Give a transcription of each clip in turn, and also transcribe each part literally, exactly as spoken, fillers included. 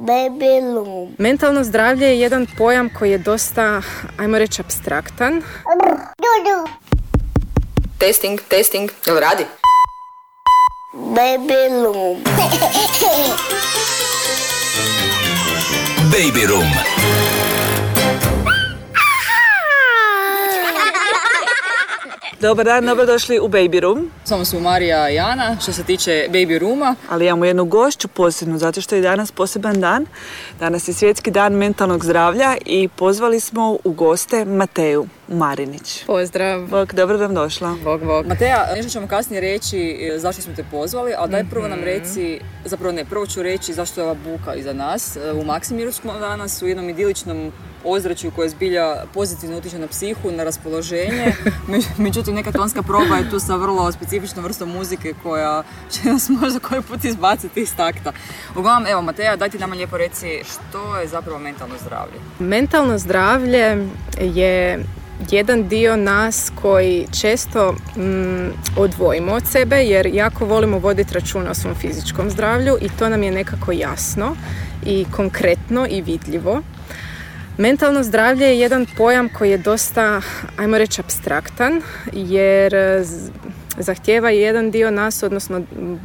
Baby room. Mentalno zdravlje je jedan pojam koji je dosta, ajmo reći, apstraktan. Testing, testing, jel radi? Baby room. Baby room. Dobar dan, dobrodošli u Baby Room. Samo su Marija i Ana što se tiče Baby Rooma. Ali imamo jednu gošću posebnu, zato što je danas poseban dan. Danas je svjetski dan mentalnog zdravlja i pozvali smo u goste Mateju Marinić. Pozdrav. Bog, dobro nam došla. Bog, bog. Mateja, nešto ćemo kasnije reći zašto smo te pozvali, ali daj prvo nam reci, zapravo ne, prvo ću reći zašto je ova buka iza nas. U Maksimiru smo danas u jednom idiličnom ozračju koje zbilja pozitivno utječe na psihu, na raspoloženje. Međutim, neka tonska proba je tu sa vrlo specifičnom vrstom muzike koja će nas možda koji put izbaciti iz takta. Uglavnom, evo Mateja, daj ti nama lijepo reci što je zapravo mentalno zdravlje. Mentalno zdravlje je jedan dio nas koji često mm, odvojimo od sebe jer jako volimo voditi računa o svom fizičkom zdravlju i to nam je nekako jasno i konkretno i vidljivo. Mentalno zdravlje je jedan pojam koji je dosta, ajmo reći, apstraktan jer zahtijeva jedan dio nas, odnosno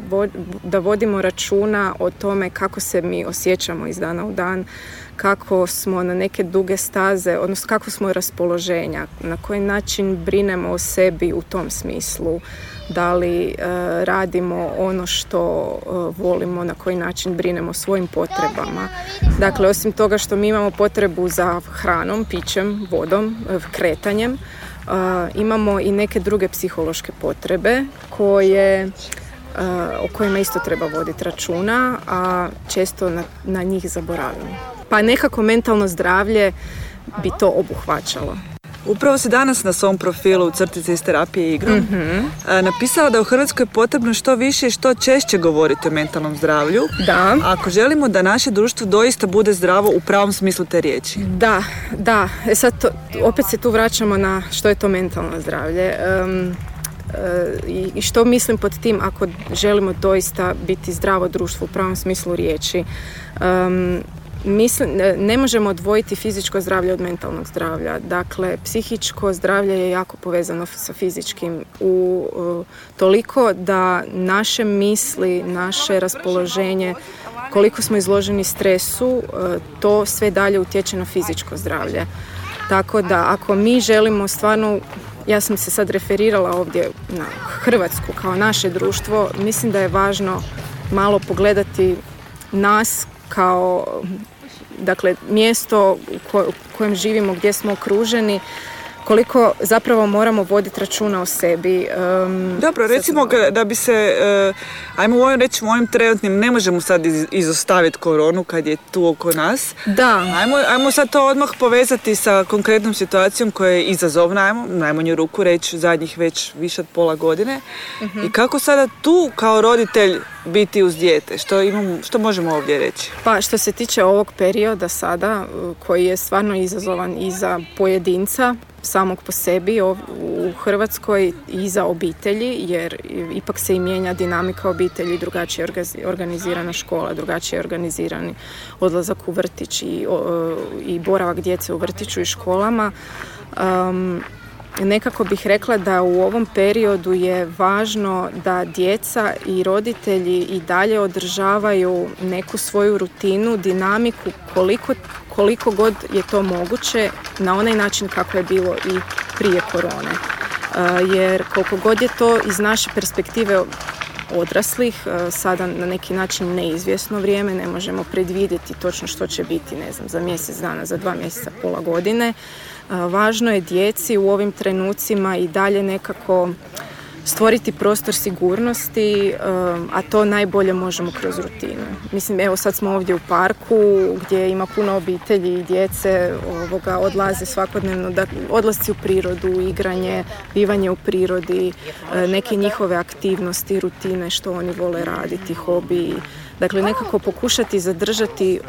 da vodimo računa o tome kako se mi osjećamo iz dana u dan, kako smo na neke duge staze, odnosno kako smo raspoloženja, na koji način brinemo o sebi u tom smislu, da li e, radimo ono što e, volimo, na koji način brinemo o svojim potrebama. Dakle, osim toga što mi imamo potrebu za hranom, pićem, vodom, e, kretanjem, e, imamo i neke druge psihološke potrebe koje, e, o kojima isto treba voditi računa, a često na, na njih zaboravimo. Pa nekako mentalno zdravlje bi to obuhvaćalo. Upravo si danas na svom profilu u crtici iz terapije igrom Mm-hmm. napisala da je u Hrvatskoj potrebno što više i što češće govoriti o mentalnom zdravlju. Da. Ako želimo da naše društvo doista bude zdravo u pravom smislu te riječi. Da, da. E sad to, opet se tu vraćamo na što je to mentalno zdravlje. Um, I, i što mislim pod tim ako želimo doista biti zdravo društvo u pravom smislu riječi. Um, Mislim, ne možemo odvojiti fizičko zdravlje od mentalnog zdravlja. Dakle, psihičko zdravlje je jako povezano sa fizičkim u uh, toliko da naše misli, naše raspoloženje, koliko smo izloženi stresu, uh, to sve dalje utječe na fizičko zdravlje. Tako da ako mi želimo stvarno, ja sam se sad referirala ovdje na Hrvatsku kao naše društvo, mislim da je važno malo pogledati nas kao, dakle, mjesto u kojem živimo, gdje smo okruženi, koliko zapravo moramo voditi računa o sebi. Um, Dobro, recimo ga, da bi se, uh, ajmo ovim reći, ovim trenutnim, ne možemo sad iz, izostaviti koronu kad je tu oko nas. Da. Ajmo, ajmo sad to odmah povezati sa konkretnom situacijom koja je izazovna, ajmo najmanju ruku reći zadnjih već više od pola godine. Uh-huh. I kako sada tu kao roditelj biti uz dijete? Što, imamo, što možemo ovdje reći? Pa što se tiče ovog perioda sada, koji je stvarno izazovan i za pojedinca, samog po sebi u Hrvatskoj i za obitelji, jer ipak se i mijenja dinamika obitelji, drugačije je organizirana škola, drugačije je organizirani odlazak u vrtić i, i boravak djece u vrtiću i školama. Um, Nekako bih rekla da u ovom periodu je važno da djeca i roditelji i dalje održavaju neku svoju rutinu, dinamiku, koliko, koliko god je to moguće, na onaj način kako je bilo i prije korone. Jer koliko god je to iz naše perspektive odraslih, sada na neki način neizvjesno vrijeme, ne možemo predvidjeti točno što će biti, ne znam, za mjesec dana, za dva mjeseca, pola godine. Važno je djeci u ovim trenucima i dalje nekako stvoriti prostor sigurnosti, a to najbolje možemo kroz rutinu. Mislim, evo sad smo ovdje u parku gdje ima puno obitelji i djece, ovoga, odlaze svakodnevno, da, odlasci u prirodu, igranje, bivanje u prirodi, neke njihove aktivnosti, rutine što oni vole raditi, hobiji. Dakle, nekako pokušati zadržati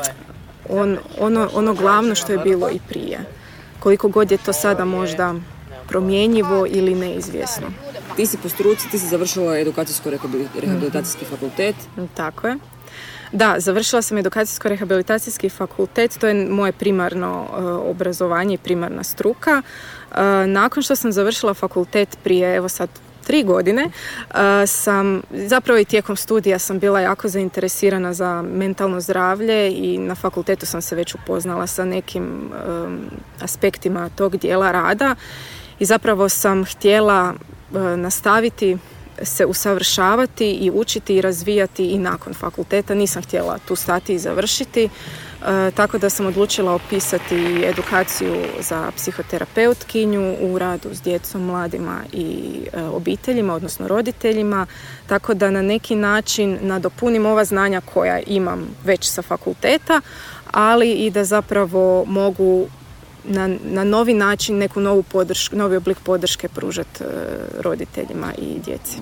on, ono, ono glavno što je bilo i prije. Koliko god je to sada možda promjenjivo ili neizvjesno. Ti si po struci, ti si završila edukacijsko-rehabilitacijski fakultet. Tako je. Da, završila sam edukacijsko-rehabilitacijski fakultet, to je moje primarno uh, obrazovanje i primarna struka. Uh, nakon što sam završila fakultet prije, evo sad, tri godine, uh, sam, zapravo i tijekom studija sam bila jako zainteresirana za mentalno zdravlje i na fakultetu sam se već upoznala sa nekim um, aspektima tog dijela rada i zapravo sam htjela uh, nastaviti se usavršavati i učiti i razvijati i nakon fakulteta. Nisam htjela tu stati i završiti, e, tako da sam odlučila opisati edukaciju za psihoterapeutkinju u radu s djecom, mladima i e, obiteljima, odnosno roditeljima, tako da na neki način nadopunim ova znanja koja imam već sa fakulteta, ali i da zapravo mogu Na, na novi način neku novu podršku, novi oblik podrške pružati e, roditeljima i djeci.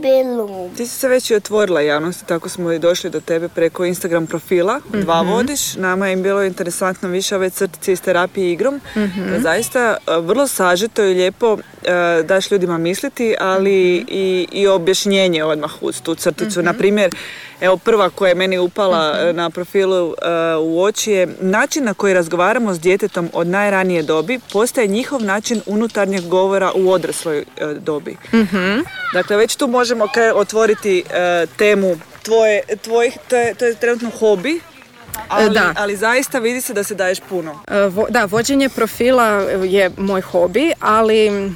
Ti si se već i otvorila javnosti, tako smo i došli do tebe preko Instagram profila, mm-hmm. dva vodiš. Nama je bilo interesantno više ove crtice iz terapije igrom, mm-hmm. da zaista vrlo sažeto i lijepo e, daš ljudima misliti, ali mm-hmm. i, i objašnjenje odmah uz tu crticu. Mm-hmm. Na primjer, evo prva koja je meni upala mm-hmm. na profilu uh, u oči je način na koji razgovaramo s djetetom od najranije dobi postaje njihov način unutarnjeg govora u odrasloj uh, dobi. Mm-hmm. Dakle, već tu možemo kaj, otvoriti uh, temu tvoje, tvojih, to je, to je trenutno hobi, ali, da. ali zaista vidi se da se daješ puno. Uh, vo, da, vođenje profila je moj hobi, ali uh,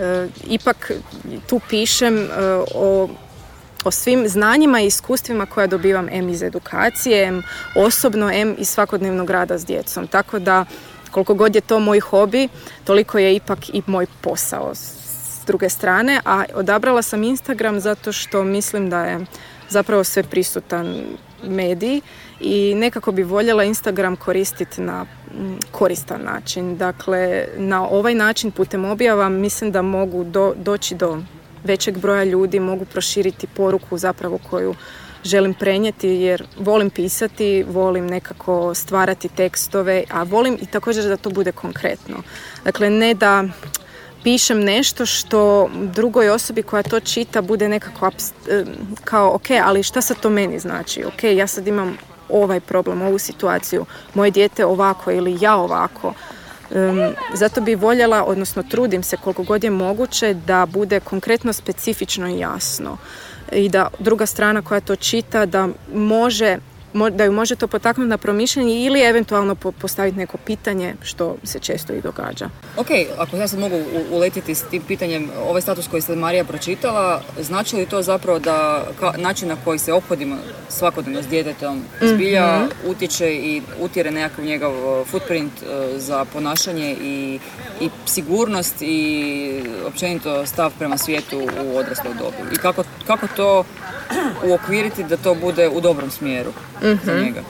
ipak tu pišem uh, o o svim znanjima i iskustvima koja dobivam em iz edukacije, em osobno, em iz svakodnevnog rada s djecom. Tako da koliko god je to moj hobi, toliko je ipak i moj posao s druge strane. A odabrala sam Instagram zato što mislim da je zapravo sve prisutan medij i nekako bi voljela Instagram koristiti na koristan način. Dakle, na ovaj način putem objava mislim da mogu do, doći do većeg broja ljudi, mogu proširiti poruku zapravo koju želim prenijeti, jer volim pisati, volim nekako stvarati tekstove, a volim i također da to bude konkretno. Dakle, ne da pišem nešto što drugoj osobi koja to čita bude nekako kao ok, ali šta sad to meni znači? Ok, ja sad imam ovaj problem, ovu situaciju, moje dijete ovako ili ja ovako. Um, zato bi voljela, odnosno trudim se koliko god je moguće da bude konkretno, specifično i jasno i da druga strana koja to čita da može, da ju može to potaknuti na promišljanje ili eventualno postaviti neko pitanje, što se često i događa. Ok, ako ja sad mogu uletiti s tim pitanjem, ovaj status koji ste Marija pročitala, znači li to zapravo da ka, način na koji se ophodimo svakodnevno s djetetom zbilja mm-hmm. utječe i utjere nekakav njegov footprint uh, za ponašanje i, i sigurnost i općenito stav prema svijetu u odrasloj dobi? I kako, kako to uokviriti da to bude u dobrom smjeru mm-hmm. za njega?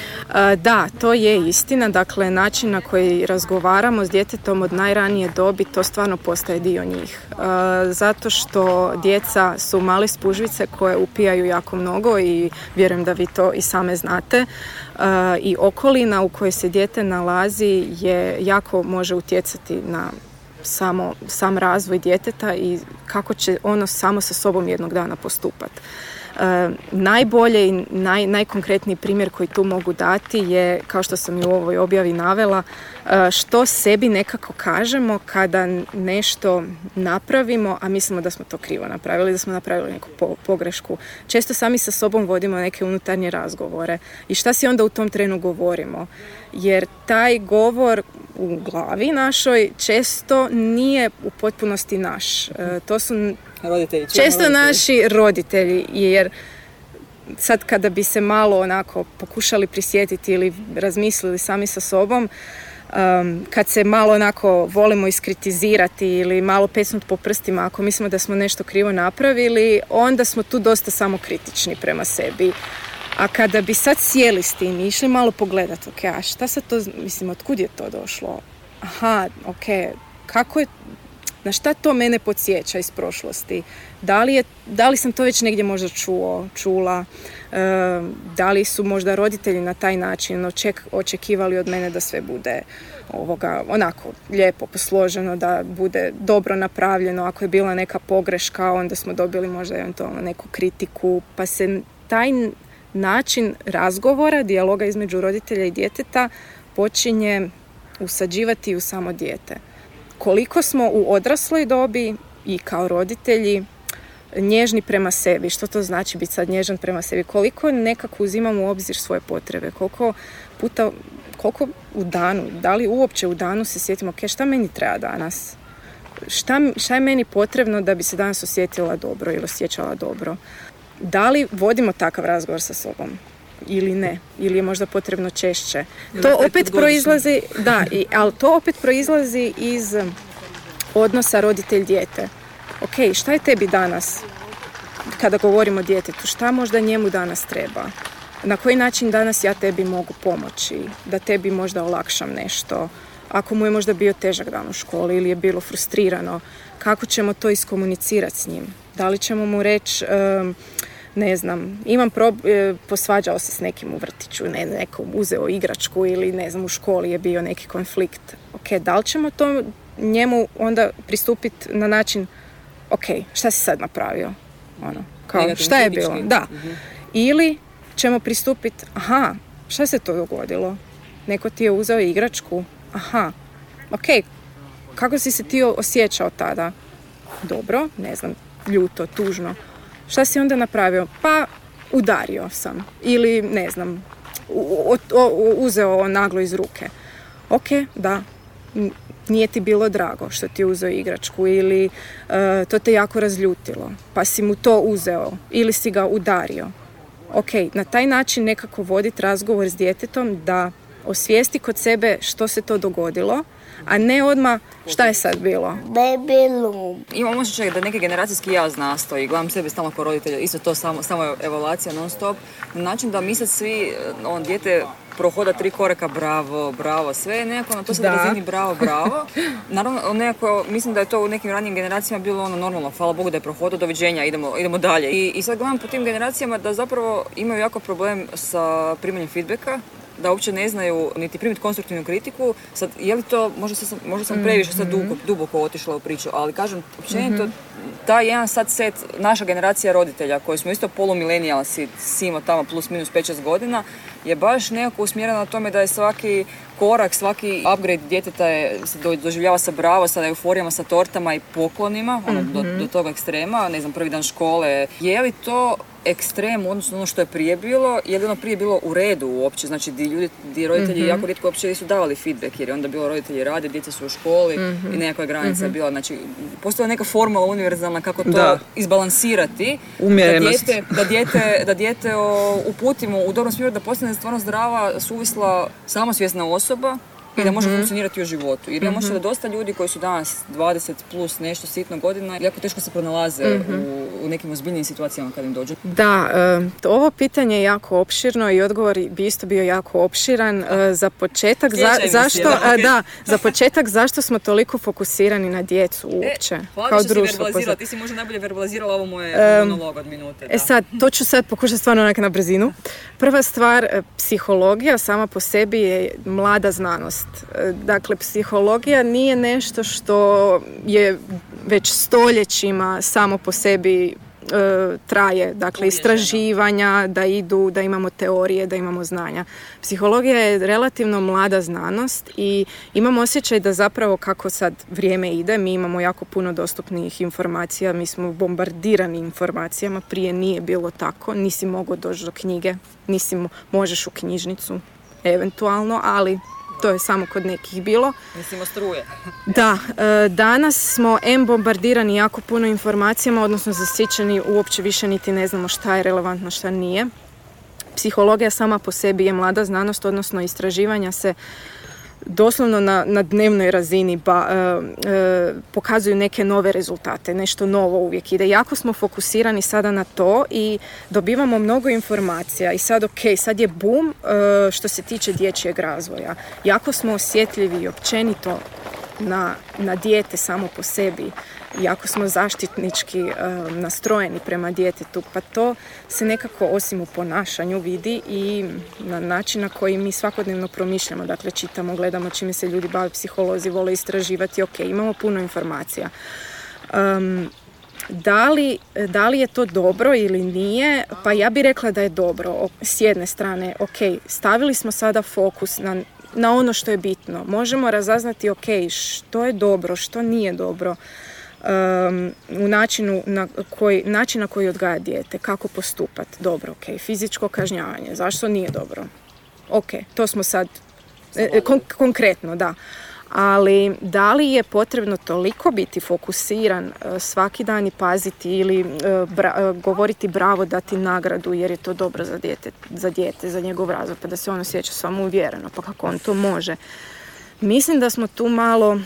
Da, to je istina. Dakle, način na koji razgovaramo s djetetom od najranije dobi, to stvarno postaje dio njih. Zato što djeca su mali spužvice koje upijaju jako mnogo i vjerujem da vi to i same znate. I okolina u kojoj se dijete nalazi je jako može utjecati na samo, sam razvoj djeteta i kako će ono samo sa sobom jednog dana postupati. E, najbolje i naj, najkonkretniji primjer koji tu mogu dati je, kao što sam i u ovoj objavi navela, e, što sebi nekako kažemo kada nešto napravimo, a mislimo da smo to krivo napravili, da smo napravili neku po, pogrešku. Često sami sa sobom vodimo neke unutarnje razgovore i šta si onda u tom trenu govorimo? Jer taj govor u glavi našoj često nije u potpunosti naš. E, to su roditelji, često roditelji. Naši roditelji, jer sad kada bi se malo onako pokušali prisjetiti ili razmislili sami sa sobom, um, kad se malo onako volimo iskritizirati ili malo pecnuti po prstima ako mislimo da smo nešto krivo napravili, onda smo tu dosta samokritični prema sebi. A kada bi sad sjeli s tim i išli malo pogledati, ok, a šta sad to, mislim, otkud je to došlo? Aha, ok, kako je, na šta to mene podsjeća iz prošlosti? Da li, je, da li sam to već negdje možda čuo, čula? E, da li su možda roditelji na taj način oček, očekivali od mene da sve bude ovoga, onako lijepo posloženo, da bude dobro napravljeno? Ako je bila neka pogreška, onda smo dobili možda eventualno neku kritiku, pa se taj način razgovora, dijaloga između roditelja i djeteta počinje usađivati u samo dijete. Koliko smo u odrasloj dobi i kao roditelji nježni prema sebi, što to znači biti sad nježan prema sebi, koliko nekako uzimamo u obzir svoje potrebe, koliko puta, koliko u danu, da li uopće u danu se sjetimo, ok, šta meni treba danas? Šta, šta je meni potrebno da bi se danas osjetila dobro ili osjećala dobro? Da li vodimo takav razgovor sa sobom? Ili ne, ili je možda potrebno češće. To opet proizlazi, da, i, ali to opet proizlazi iz odnosa roditelj-dijete. Ok, šta je tebi danas, kada govorimo o djetetu, šta možda njemu danas treba? Na koji način danas ja tebi mogu pomoći, da tebi možda olakšam nešto? Ako mu je možda bio težak dan u školi ili je bilo frustrirano, kako ćemo to iskomunicirati s njim? Da li ćemo mu reći... Um, ne znam, imam prob... posvađao se s nekim u vrtiću, ne, neko uzeo igračku ili ne znam, u školi je bio neki konflikt. Ok, da li ćemo to njemu onda pristupiti na način, ok, šta si sad napravio? Ono, kao, šta je bilo? Da. Uh-huh. Ili ćemo pristupiti, aha, šta se to dogodilo? Neko ti je uzeo igračku, aha, ok, kako si se ti osjećao tada? Dobro, ne znam, ljuto, tužno. Šta si onda napravio? Pa udario sam. Ili, ne znam, u, u, uzeo naglo iz ruke. Ok, da, nije ti bilo drago što ti je uzeo igračku ili uh, to te jako razljutilo, pa si mu to uzeo ili si ga udario. Ok, na taj način nekako voditi razgovor s djetetom da osvijesti kod sebe što se to dogodilo, a ne odmah šta je sad bilo. Baby. Imam osjećaj da neki generacijski jaz nastoji, gledam sebe stalno kao roditelja, isto to samo, samo evaluacija non stop, na način da mi sad svi, on dijete prohoda tri koraka, bravo, bravo, sve je nekako na to sad razini bravo, bravo. Naravno, nekako, mislim da je to u nekim ranijim generacijama bilo ono normalno, hvala Bogu da je prohodao, doviđenja, idemo, idemo dalje. I, I sad gledam po tim generacijama da zapravo imaju jako problem sa primanjem feedbacka, da uopće ne znaju niti primiti konstruktivnu kritiku. Sad, je li to, možda sam, možda sam previše sad duboko, duboko otišla u priču, ali kažem, općenito, mm-hmm. taj jedan sad set, naša generacija roditelja, koji smo isto polumilenijalsi, simo tamo plus minus pet šest godina, je baš nekako usmjerena na tome da je svaki korak, svaki upgrade djeteta je, se doživljava sa bravo, sa euforijama, sa tortama i poklonima, ono, mm-hmm. do, do toga ekstrema, ne znam, prvi dan škole. Je li to ekstrem, odnosno ono što je prije bilo, je li ono prije bilo u redu uopće, znači di ljudi, di roditelji mm-hmm. jako rijetko uopće nisu davali feedback, jer je onda bilo roditelji rade, djeca su u školi mm-hmm. i nekakva granica mm-hmm. je bila, znači postoje neka formula univerzalna kako to da. izbalansirati, da dijete, da dijete, da dijete o, uputimo u dobrom smjeru, da postane stvarno zdrava, suvisla, samosvjesna osoba i da može mm-hmm. funkcionirati u životu. Jer ja mm-hmm. možda da dosta ljudi koji su danas dvadeset plus nešto sitno godina, jako teško se pronalaze mm-hmm. u, u nekim ozbiljnim situacijama kad im dođu. Da, e, ovo pitanje je jako opširno i odgovor bi isto bio jako opširan. E, za početak, za, zašto, da, okay. da, za početak, zašto smo toliko fokusirani na djecu uopće? E, hvala kao što društvo. si verbalizirala, ti si možda najbolje verbalizirala ovo moje e, monolog od minute. Da. E sad, to ću sad pokušati stvarno onak na brzinu. Prva stvar, psihologija sama po sebi je mlada znanost. Dakle, psihologija nije nešto što je već stoljećima samo po sebi e, traje. Dakle, istraživanja, da idu, da imamo teorije, da imamo znanja. Psihologija je relativno mlada znanost i imam osjećaj da zapravo kako sad vrijeme ide, mi imamo jako puno dostupnih informacija, mi smo bombardirani informacijama, prije nije bilo tako, nisi mogao doći do knjige, nisi mo- možeš u knjižnicu, eventualno, ali to je samo kod nekih bilo. Mislimo struje. Da, e, danas smo em bombardirani jako puno informacijama, odnosno zasićeni, uopće više niti ne znamo šta je relevantno, šta nije. Psihologija sama po sebi je mlada znanost, odnosno istraživanja se doslovno na, na dnevnoj razini ba, e, e, pokazuju neke nove rezultate, nešto novo uvijek ide. Jako smo fokusirani sada na to i dobivamo mnogo informacija i sad ok, sad je boom e, što se tiče dječjeg razvoja. Jako smo osjetljivi i općenito na, na dijete samo po sebi. Jako smo zaštitnički e, nastrojeni prema djetetu, pa to se nekako osim u ponašanju vidi i na način na koji mi svakodnevno promišljamo, dakle čitamo, gledamo čime se ljudi bave, psiholozi vole istraživati, ok, imamo puno informacija. Um, Da li, da li je to dobro ili nije? Pa ja bih rekla da je dobro. S jedne strane, ok, stavili smo sada fokus na, na ono što je bitno. Možemo razaznati, ok, što je dobro, što nije dobro. Um, u načinu na koji, način na koji odgaja dijete, kako postupati. Dobro, ok, fizičko kažnjavanje, zašto nije dobro? Ok, to smo sad, e, kon- konkretno, da. Ali da li je potrebno toliko biti fokusiran uh, svaki dan i paziti ili uh, bra- uh, govoriti bravo, dati nagradu jer je to dobro za dijete, za dijete, za njegov razvoj, pa da se on osjeća samouvjereno, pa kako on to može. Mislim da smo tu malo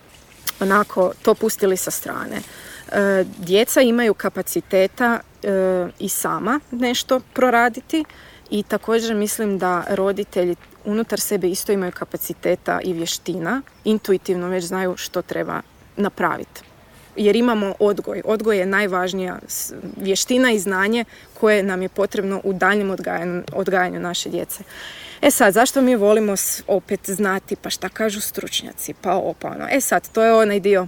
onako to pustili sa strane. E, djeca imaju kapaciteta e, i sama nešto proraditi i također mislim da roditelji unutar sebe isto imaju kapaciteta i vještina, intuitivno već znaju što treba napraviti. Jer imamo odgoj. Odgoj je najvažnija vještina i znanje koje nam je potrebno u daljnjem odgajanju, odgajanju naše djece. E sad, zašto mi volimo opet znati, pa šta kažu stručnjaci, pa opa ono. E sad, to je onaj dio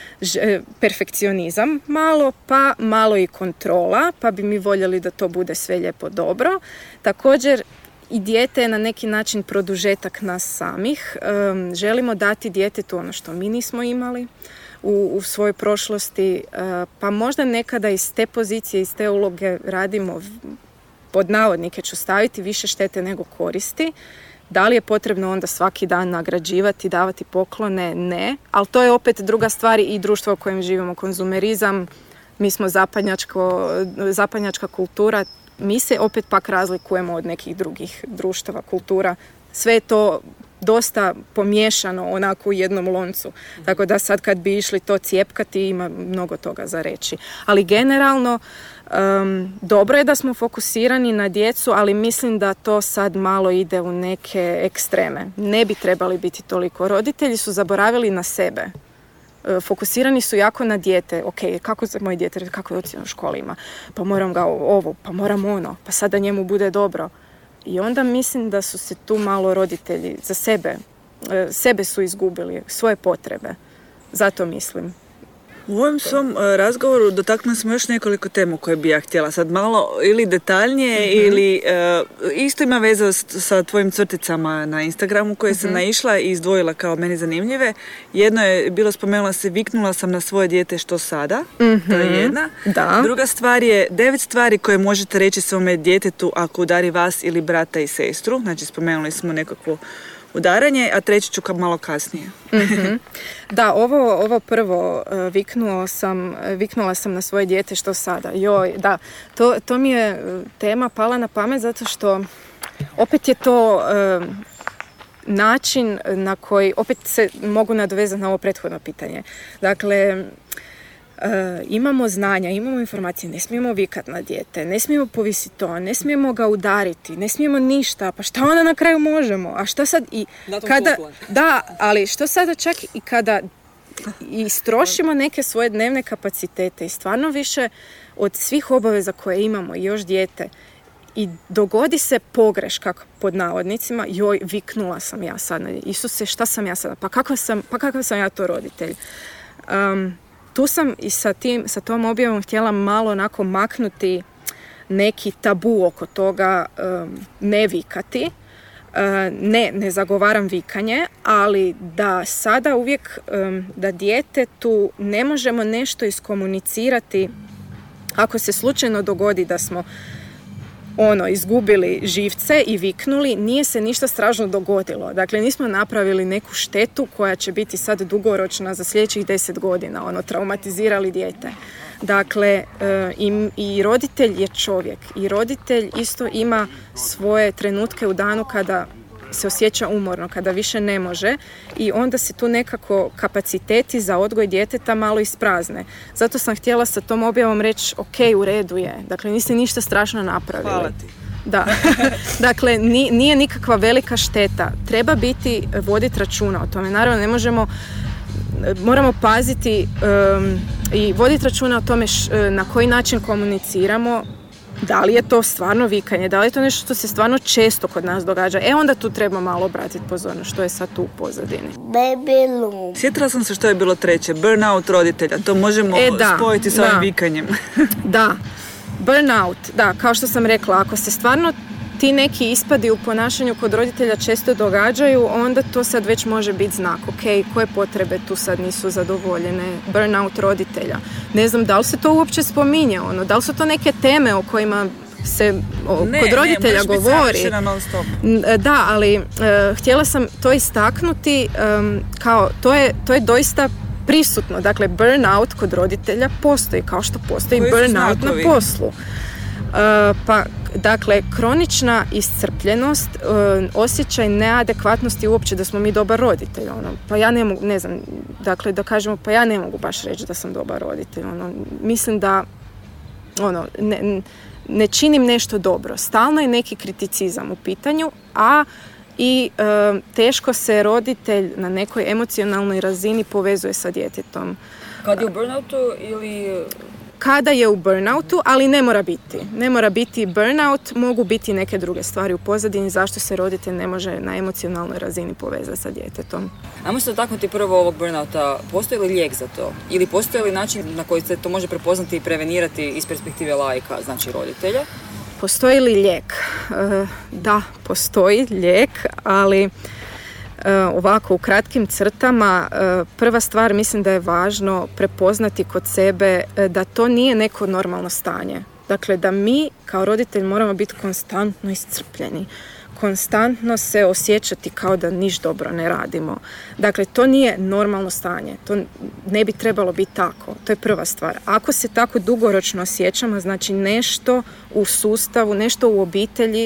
ž, perfekcionizam malo, pa malo i kontrola, pa bi mi voljeli da to bude sve lijepo dobro. Također, i dijete je na neki način produžetak nas samih. Um, želimo dati djetetu ono što mi nismo imali u, u svojoj prošlosti, uh, pa možda nekada iz te pozicije, iz te uloge radimo, pod navodnike ću staviti, više štete nego koristi. Da li je potrebno onda svaki dan nagrađivati, davati poklone? Ne. Ali to je opet druga stvar i društvo u kojem živimo, konzumerizam. Mi smo zapadnjačko, zapadnjačka kultura. Mi se opet pak razlikujemo od nekih drugih društava, kultura. Sve je to dosta pomiješano onako u jednom loncu. Tako da sad kad bi išli to cijepkati ima mnogo toga za reći. Ali generalno um, dobro je da smo fokusirani na djecu, ali mislim da to sad malo ide u neke ekstreme. Ne bi trebali biti toliko. Roditelji su zaboravili na sebe. Fokusirani su jako na dijete. Ok, kako za moje dijete, kako je ocjenu u školi ima? Pa moram ga ovo, pa moram ono, pa sada njemu bude dobro. I onda mislim da su se tu malo roditelji za sebe, sebe su izgubili, svoje potrebe. Zato mislim. U ovom svom razgovoru dotaknuli smo još nekoliko tema koje bi ja htjela sad malo ili detaljnije mm-hmm. ili uh, isto ima veze sa tvojim crticama na Instagramu koje mm-hmm. sam naišla i izdvojila kao meni zanimljive. Jedno je bilo, spomenula se, viknula sam na svoje dijete što sada, mm-hmm. to je jedna. Da. Druga stvar je devet stvari koje možete reći svome djetetu ako udari vas ili brata i sestru, znači spomenuli smo nekakvu udaranje, a treći ću kao malo kasnije. Mm-hmm. Da, ovo, ovo prvo uh, viknuo sam, viknula sam na svoje dijete što sada. Joj, da, to, to mi je tema pala na pamet zato što opet je to uh, način na koji, opet se mogu nadovezati na ovo prethodno pitanje. Dakle, Uh, imamo znanja, imamo informacije, ne smijemo vikati na dijete, ne smijemo povisiti to, ne smijemo ga udariti, ne smijemo ništa, pa šta onda na kraju možemo? A što sad i kada, da, ali što sada čak i kada istrošimo neke svoje dnevne kapacitete i stvarno više od svih obaveza koje imamo i još dijete i dogodi se pogreška pod navodnicima, joj, viknula sam ja sad, Isuse, šta sam ja sad, pa kakav sam, pa kakav sam ja to roditelj? Um, Tu sam i sa, tim, sa tom objavom htjela malo onako maknuti neki tabu oko toga, um, ne vikati. Uh, ne, ne zagovaram vikanje, ali da sada uvijek um, da djetetu ne možemo nešto iskomunicirati ako se slučajno dogodi da smo ono, izgubili živce i viknuli, nije se ništa strašno dogodilo. Dakle, nismo napravili neku štetu koja će biti sad dugoročna za sljedećih deset godina, ono, traumatizirali dijete. Dakle, i, i roditelj je čovjek i roditelj isto ima svoje trenutke u danu kada se osjeća umorno, kada više ne može i onda se tu nekako kapaciteti za odgoj djeteta malo isprazne. Zato sam htjela sa tom objavom reći, ok, u redu je. Dakle, niste ništa strašno napravili. Hvala ti. Da. Dakle, nije nikakva velika šteta. Treba biti, voditi računa o tome. Naravno, ne možemo, moramo paziti um, i voditi računa o tome š, na koji način komuniciramo. Da li je to stvarno vikanje, da li je to nešto što se stvarno često kod nas događa, e onda tu treba malo obratiti pozornost što je sad tu u pozadini. Baby loom. Sjetila sam se što je bilo treće, burnout roditelja, to možemo e, da, spojiti s da. ovim vikanjem. Da, burnout, da, kao što sam rekla, ako se stvarno ti neki ispadi u ponašanju kod roditelja često događaju, onda to sad već može biti znak, ok, koje potrebe tu sad nisu zadovoljene, burnout roditelja. Ne znam, da li se to uopće spominje, ono, da li su to neke teme o kojima se o, ne, kod roditelja ne, govori. Non stop. Da, ali uh, htjela sam to istaknuti um, kao, to je, to je doista prisutno. Dakle, burnout kod roditelja postoji, kao što postoji burnout na poslu. Uh, pa, dakle, kronična iscrpljenost, uh, osjećaj neadekvatnosti uopće da smo mi dobar roditelj. Ono. Pa ja ne mogu, ne znam, dakle, da kažemo, pa ja ne mogu baš reći da sam dobar roditelj. Ono. Mislim da, ono, ne, ne činim nešto dobro. Stalno je neki kriticizam u pitanju, a i e, teško se roditelj na nekoj emocionalnoj razini povezuje sa djetetom. Kad je u burnoutu ili... Kada je u burnoutu, ali ne mora biti. Ne mora biti burnout, mogu biti neke druge stvari u pozadini zašto se roditelj ne može na emocionalnoj razini povezati sa djetetom. Ajmo se dotaknuti prvo ovog burnouta. Postoji li lijek za to? Ili postoji li način na koji se to može prepoznati i prevenirati iz perspektive laika, znači roditelja? Postoji li lijek? E, da, postoji lijek, ali e, ovako u kratkim crtama e, prva stvar mislim da je važno prepoznati kod sebe e, da to nije neko normalno stanje. Dakle, da mi kao roditelj moramo biti konstantno iscrpljeni, konstantno se osjećati kao da niš dobro ne radimo. Dakle, to nije normalno stanje. To ne bi trebalo biti tako. To je prva stvar. Ako se tako dugoročno osjećamo, znači nešto u sustavu, nešto u obitelji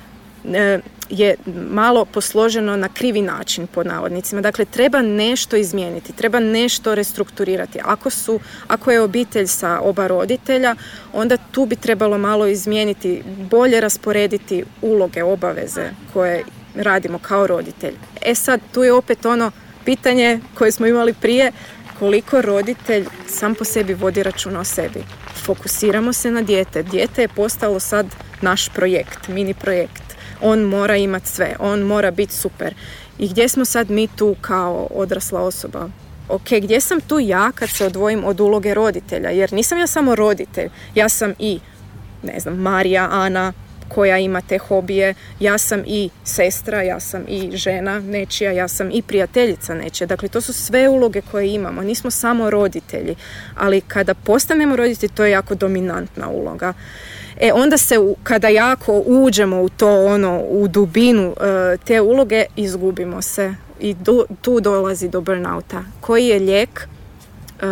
e, je malo posloženo na krivi način, pod navodnicima. Dakle, treba nešto izmijeniti, treba nešto restrukturirati. Ako su, ako je obitelj sa oba roditelja, onda tu bi trebalo malo izmijeniti, bolje rasporediti uloge, obaveze koje radimo kao roditelj. E sad, tu je opet ono pitanje koje smo imali prije, koliko roditelj sam po sebi vodi računa o sebi. Fokusiramo se na dijete. Dijete je postalo sad naš projekt, mini projekt. On mora imati sve, on mora biti super. I gdje smo sad mi tu kao odrasla osoba? Ok, gdje sam tu ja kad se odvojim od uloge roditelja? Jer nisam ja samo roditelj, ja sam i, ne znam, Marija, Ana, koja ima te hobije, ja sam i sestra, ja sam i žena nečija, ja sam i prijateljica nečija. Dakle, to su sve uloge koje imamo, nismo samo roditelji. Ali kada postanemo roditelji, to je jako dominantna uloga. E onda se, kada jako uđemo u to, ono, u dubinu e, te uloge, izgubimo se i do, tu dolazi do burnouta. Koji je lijek? E,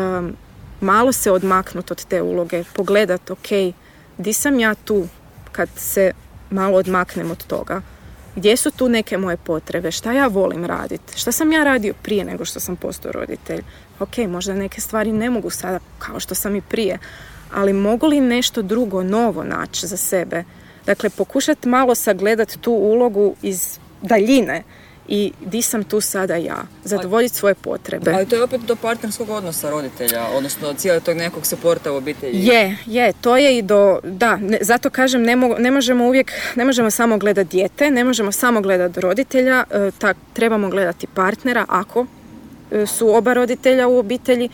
malo se odmaknuti od te uloge, pogledat, ok, di sam ja tu kad se malo odmaknem od toga? Gdje su tu neke moje potrebe? Šta ja volim raditi? Šta sam ja radio prije nego što sam postao roditelj? Ok, možda neke stvari ne mogu sada kao što sam i prije, ali mogu li nešto drugo, novo naći za sebe? Dakle, pokušati malo sagledati tu ulogu iz daljine i di sam tu sada ja, zadovoljiti svoje potrebe. Ali to je opet do partnerskog odnosa roditelja, odnosno cijelog tog nekog suporta u obitelji. Je, je, to je i do, da, ne, zato kažem, ne, mo, ne možemo uvijek, ne možemo samo gledati dijete, ne možemo samo gledati roditelja, e, tak, trebamo gledati partnera ako e, su oba roditelja u obitelji.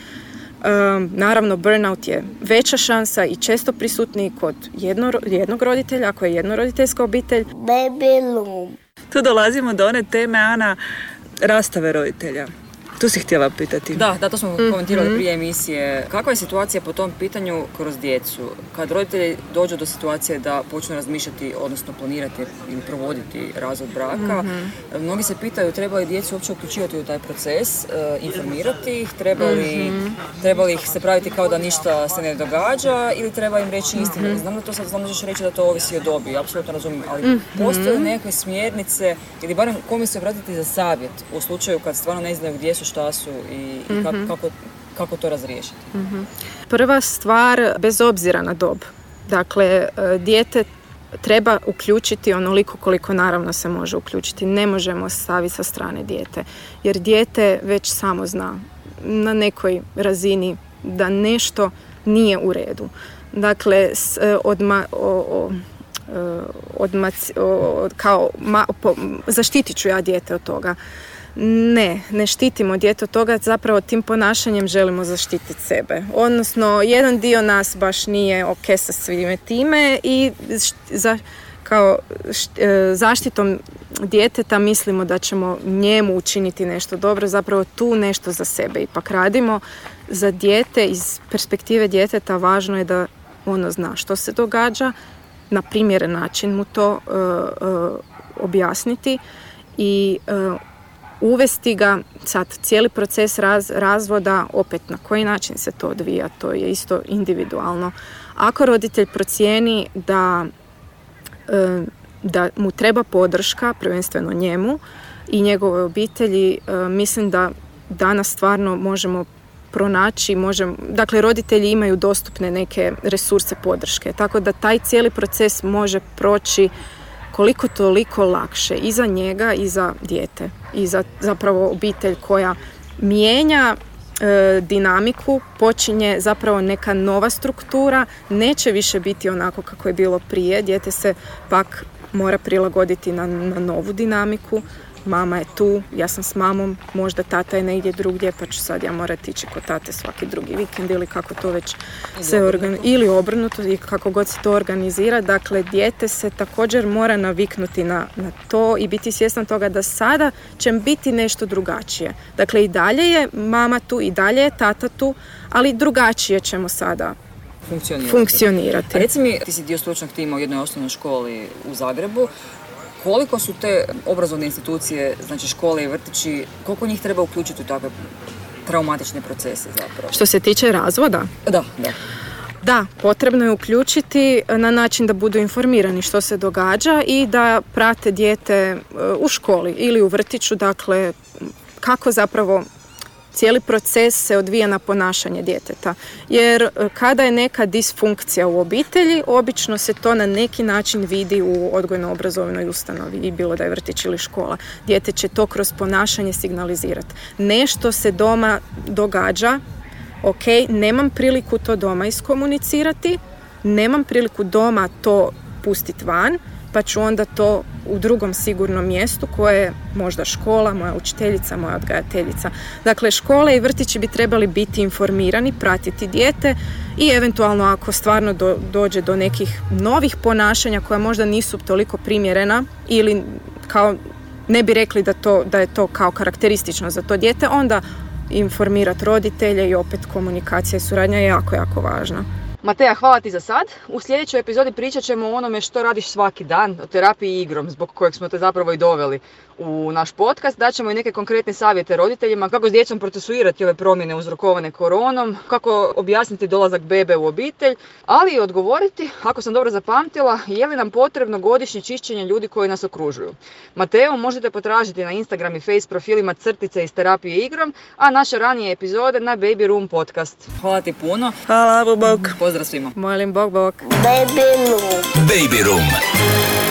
Um, naravno, burnout je veća šansa i često prisutniji kod jedno, jednog roditelja, ako je jednoroditeljska obitelj. Baby loom. Tu dolazimo do one teme, Ana, rastave roditelja. Tu si htjela pitati. Da, da, to smo mm-hmm. komentirali prije emisije. Kakva je situacija po tom pitanju kroz djecu? Kad roditelji dođu do situacije da počnu razmišljati, odnosno planirati ili provoditi razvod braka, mm-hmm. mnogi se pitaju treba li djecu uopće uključivati u taj proces, e, informirati ih, treba li, mm-hmm. treba li ih se praviti kao da ništa se ne događa ili treba im reći istinu. Mm-hmm. Znam da to sad znam možeš reći da to ovisi o dobi, apsolutno razumijem, ali mm-hmm. postoje neke smjernice ili barem kome se obratiti za savjet u slučaju kad stvarno ne znaju gdje su, šta su i, i kako, kako, kako to razriješiti? Mm-hmm. Prva stvar, bez obzira na dob. Dakle, dijete treba uključiti onoliko koliko naravno se može uključiti. Ne možemo staviti sa strane dijete. Jer dijete već samo zna na nekoj razini da nešto nije u redu. Dakle, s, odma, o, o, odmac, o, kao ma, po, zaštitit ću ja dijete od toga. Ne, ne štitimo dijete od toga, zapravo tim ponašanjem želimo zaštititi sebe. Odnosno, jedan dio nas baš nije ok sa svime time i za, kao št, zaštitom djeteta mislimo da ćemo njemu učiniti nešto dobro, zapravo tu nešto za sebe ipak radimo. Za dijete, iz perspektive djeteta, važno je da ono zna što se događa, na primjeren način mu to uh, uh, objasniti i uh, uvesti ga, sad cijeli proces raz, razvoda, opet na koji način se to odvija, to je isto individualno. Ako roditelj procijeni da, uh, da mu treba podrška, prvenstveno njemu i njegove obitelji, uh, mislim da danas stvarno možemo pronaći, možemo, dakle roditelji imaju dostupne neke resurse podrške, tako da taj cijeli proces može proći koliko toliko lakše i za njega i za dijete i za zapravo obitelj koja mijenja e, dinamiku, počinje zapravo neka nova struktura, neće više biti onako kako je bilo prije, dijete se pak mora prilagoditi na, na novu dinamiku. Mama je tu, ja sam s mamom, možda tata je negdje drugdje, pa ću sad ja morati ići kod tate svaki drugi vikend ili kako to već se organizira, ili obrnuto i kako god se to organizira. Dakle, dijete se također mora naviknuti na, na to i biti svjestan toga da sada će biti nešto drugačije. Dakle, i dalje je mama tu, i dalje je tata tu, ali drugačije ćemo sada funkcionirati. funkcionirati. A reci mi, ti si dio stručnog tima u jednoj osnovnoj školi u Zagrebu. Koliko su te obrazovne institucije, znači škole i vrtići, koliko njih treba uključiti u takve traumatične procese zapravo? Što se tiče razvoda? Da, da. Da, potrebno je uključiti na način da budu informirani što se događa i da prate dijete u školi ili u vrtiću, dakle kako zapravo cijeli proces se odvija na ponašanje djeteta. Jer kada je neka disfunkcija u obitelji, obično se to na neki način vidi u odgojno-obrazovnoj ustanovi, i bilo da je vrtić ili škola. Dijete će to kroz ponašanje signalizirati. Nešto se doma događa, ok, nemam priliku to doma iskomunicirati, nemam priliku doma to pustiti van, pa ću onda to u drugom sigurnom mjestu koje je možda škola, moja učiteljica, moja odgajateljica. Dakle, škole i vrtići bi trebali biti informirani, pratiti dijete i eventualno ako stvarno do, dođe do nekih novih ponašanja koja možda nisu toliko primjerena ili kao ne bi rekli da, to, da je to kao karakteristično za to dijete, onda informirati roditelje i opet komunikacija i suradnja je jako, jako važna. Mateja, hvala ti za sad. U sljedećoj epizodi pričat ćemo o onome što radiš svaki dan, o terapiji igrom, zbog kojeg smo te zapravo i doveli u naš podcast. Daćemo i neke konkretne savjete roditeljima, kako s djecom procesuirati ove promjene uzrokovane koronom, kako objasniti dolazak bebe u obitelj, ali i odgovoriti, ako sam dobro zapamtila, je li nam potrebno godišnje čišćenje ljudi koji nas okružuju. Mateju možete potražiti na Instagram i Face profilima Crtice iz terapije igrom, a naše ranije epizode na Baby Room podcast. Hvala ti puno. Hvala, bok. Pozdrav svima. Molim, bok, bok. Baby Room. Baby Room.